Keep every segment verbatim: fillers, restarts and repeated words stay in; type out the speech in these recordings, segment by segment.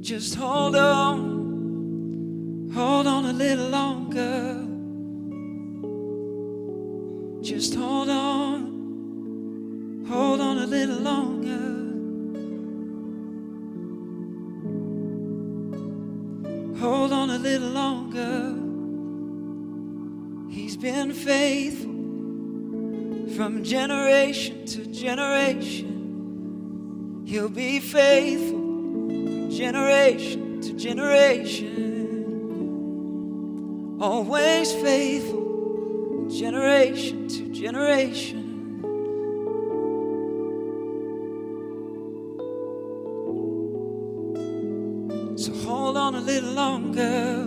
Just hold on, hold on a little longer. Just hold on, hold on a little longer. Hold on a little longer. He's been faithful from generation to generation. He'll be faithful from generation to generation. Always faithful, generation to generation. So hold on a little longer.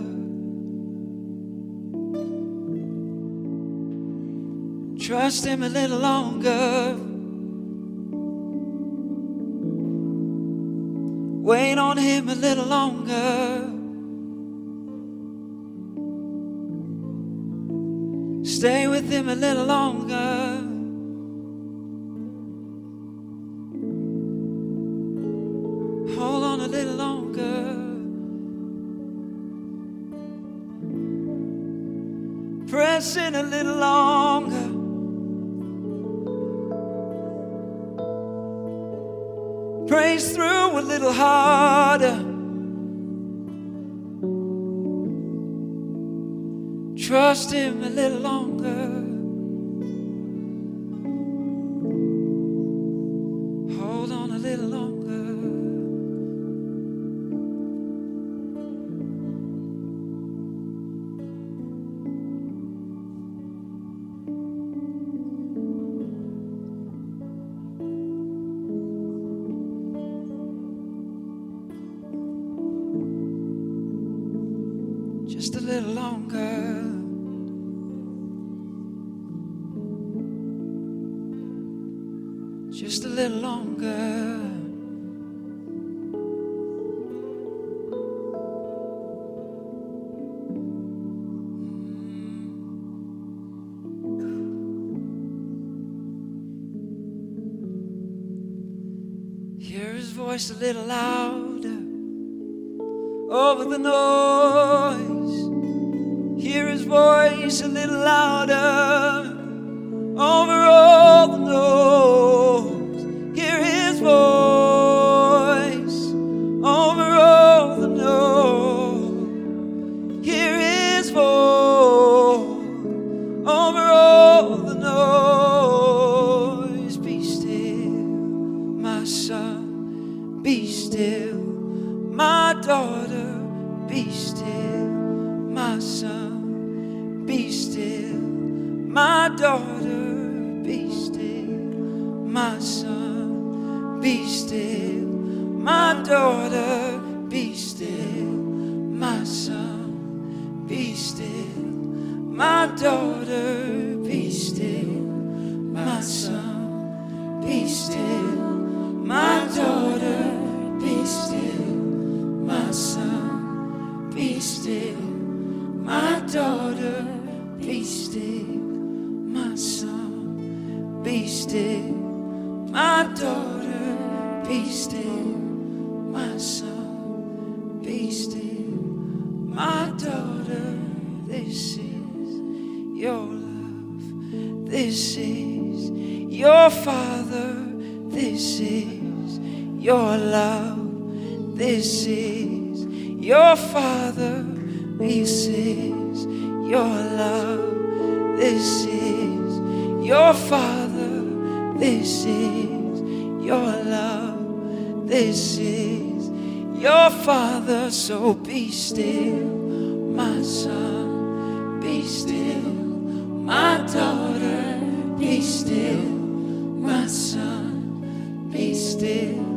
Trust him a little longer. Wait on him a little longer. Stay with him a little longer. Hold on a little longer. Press in a little longer. Praise through a little harder. Trust him a little longer. Hold on a little longer. Just a little longer. Just a little longer. Hear his voice a little louder over the noise. Hear his voice a little louder over all the noise. Hear his voice over all the noise. Hear his voice over all the noise. Be still, my son, be still, my daughter, be still, my son, be still, my daughter, be still, my son, be still, my daughter, be still, my son, be still, my daughter, be still, my son, be still, my daughter, be still, my son, be still, my daughter, be still, my son, be still, my daughter, be still, my son, be still, my daughter. This is your love. This is your Father. This is your love. This is your Father. This is your love. This is your Father. This is your love. This is your Father. So be still, my son. Be still, my daughter. Be still, my son. Be still,